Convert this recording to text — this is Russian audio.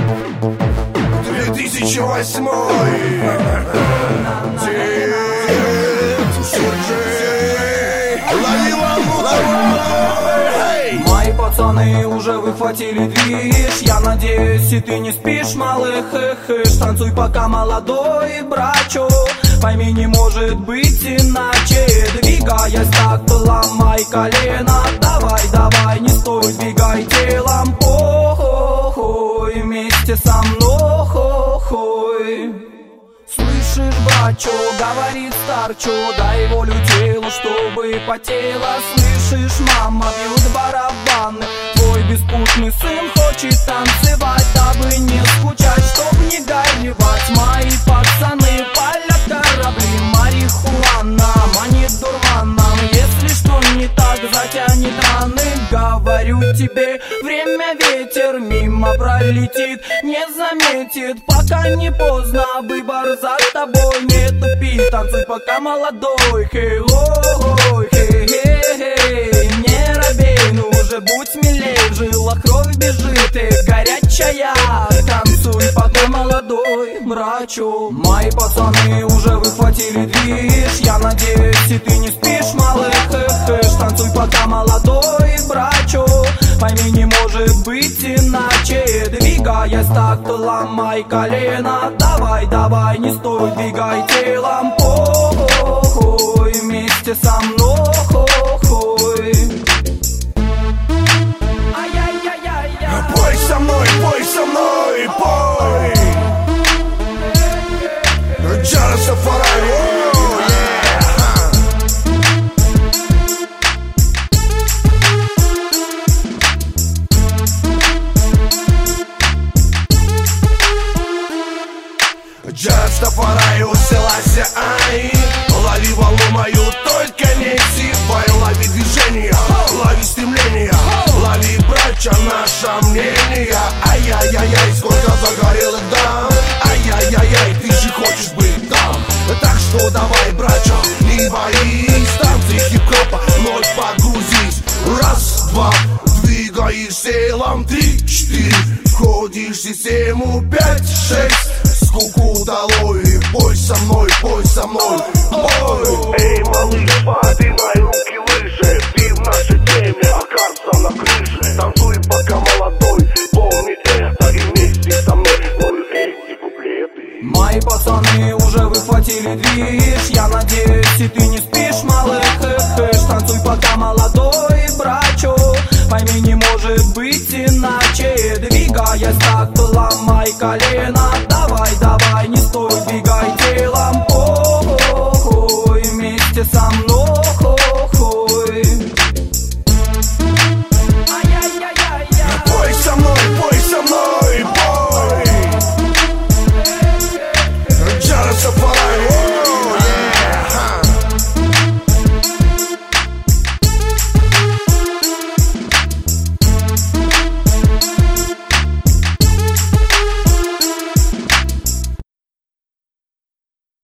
2008 Мои пацаны уже выхватили движ. Я надеюсь, и ты не спишь, малых, танцуй пока молодой, брачу. Пойми, не может быть иначе. Двигаясь так, ломай колено. Давай, давай, не стой, двигай телом. Ой, вместе со мной. Слышишь, брачо, говорит старчо, дай волю телу, чтобы потело. Слышишь, мама, бьют барабаны. Твой беспутный сын хочет танцевать, дабы не скучать, чтоб не горевать. Мои пацаны палят корабли, марихуана манит дурманом. Если что не так, затянет раны. Говорю тебе, время ветер мимо пролетит, не заметит, пока не поздно, выбор за тобой. Не тупи, танцуй пока молодой. Хей-ой, хей-хей-хей, не робей, ну уже будь смелей. В жилах кровь бежит, и горячая. Танцуй пока молодой, мрачу. Мои пацаны уже выхватили движ. Я надеюсь, и ты не спишь, малых, танцуй пока молодой, брачу. Пойми, не может быть иначе. Двигаясь так, ломай колено. Давай, давай, не стой, двигай телом. Ой, вместе со мной. Пой со мной, пой со мной, пой. Джа Растафари. Джа Растафари, Селаси Ай. Лови волну мою, только не сипай. Лови движение, лови стремление. Лови, брача, наше мнение. Ай-яй-яй-яй, сколько загорелых дам. Ай-яй-яй-яй, ты же хочешь быть там. Так что давай, брача, не боись. Танцы хип-хопа, вновь погрузись. Раз, два, двигаешь телом. 3, 4, входишь в систему. 5, 6, скуку долой. Пой со мной, пой со мной, пой. Эй, малыш, поднимай руки выше. Ты в нашей теме, окажется на крыше. Танцуй пока молодой, помни это. И вместе со мной пою эти куплеты. Мои пацаны уже выхватили движ. Я надеюсь, и ты не спишь, малых, танцуй пока молодой, брачу. Пойми, не может быть иначе. Двигаясь так, ломай колено. Давай, давай, не стой,